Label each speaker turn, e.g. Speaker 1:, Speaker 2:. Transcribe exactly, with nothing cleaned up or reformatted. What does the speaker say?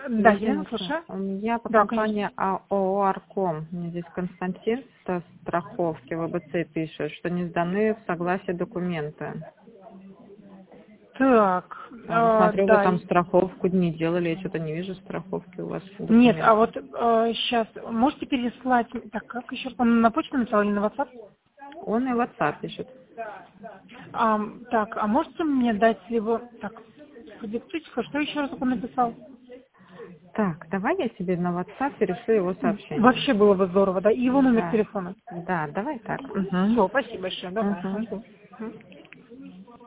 Speaker 1: Да, Елена,
Speaker 2: Единственное,
Speaker 1: слушаю.
Speaker 2: у меня по
Speaker 1: Да, конечно.
Speaker 2: компании ООО «Арком», мне здесь Константин со страховки в ВБЦ пишет, что не сданы в согласие документы.
Speaker 1: Так,
Speaker 2: А,
Speaker 1: э,
Speaker 2: Смотрю, вы
Speaker 1: да.
Speaker 2: там
Speaker 1: и-
Speaker 2: страховку не делали, я что-то не вижу страховки у вас в
Speaker 1: Нет, а
Speaker 2: документах.
Speaker 1: вот сейчас можете переслать, так, как еще, он на почту написал или на WhatsApp?
Speaker 2: Он и в WhatsApp пишет.
Speaker 1: А, так, а можете мне дать либо, так, продиктуйте, что еще раз он написал?
Speaker 2: Так, давай я тебе на WhatsApp перешлю его сообщение.
Speaker 1: Вообще было бы здорово, да, и его номер
Speaker 2: Да,
Speaker 1: телефона.
Speaker 2: да, давай так. Угу.
Speaker 1: Все, спасибо большое, да,
Speaker 2: Угу.
Speaker 1: хорошо. Мгм.